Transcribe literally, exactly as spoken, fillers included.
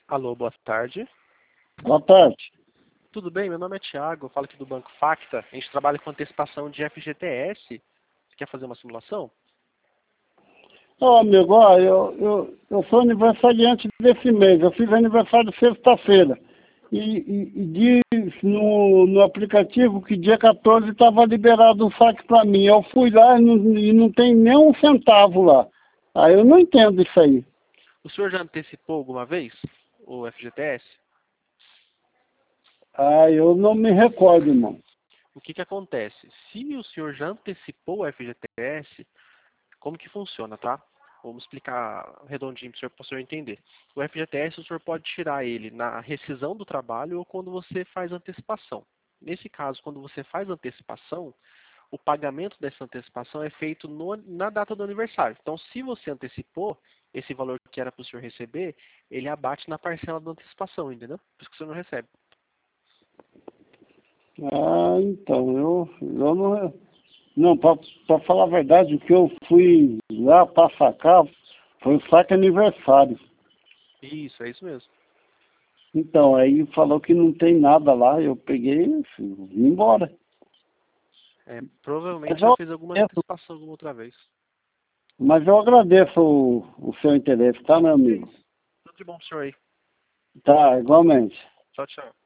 Alô, boa tarde. Boa tarde. Tudo bem? Meu nome é Thiago, eu falo aqui do Banco Facta. A gente trabalha com antecipação de F G T S. Você quer fazer uma simulação? Ô, amigo, ó, eu, eu, eu sou aniversariante desse mês. Eu fiz aniversário sexta-feira. E, e, e diz no, no aplicativo que dia quatorze estava liberado o saque para mim. Eu fui lá e não, e não tem nem um centavo lá. Aí eu não entendo isso aí. O senhor já antecipou alguma vez o F G T S? Ah, eu não me recordo, irmão. O que que acontece? Se o senhor já antecipou o F G T S, como que funciona, tá? Vamos explicar redondinho para o senhor, para o senhor entender. O F G T S, o senhor pode tirar ele na rescisão do trabalho ou quando você faz antecipação. Nesse caso, quando você faz antecipação, o pagamento dessa antecipação é feito no, na data do aniversário. Então, se você antecipou, esse valor que era para o senhor receber, ele abate na parcela da antecipação, entendeu? Por isso que o senhor não recebe. Ah, então, eu, eu não... Não, para falar a verdade, o que eu fui lá para sacar foi o saque aniversário. Isso, é isso mesmo. Então, aí falou que não tem nada lá, eu peguei e vim embora. É, provavelmente Mas já eu fez alguma agradeço, antecipação alguma outra vez. mas eu agradeço o, o seu interesse, tá, meu É amigo? isso. Tudo de bom pro senhor aí. Tá, igualmente. Tchau, tchau.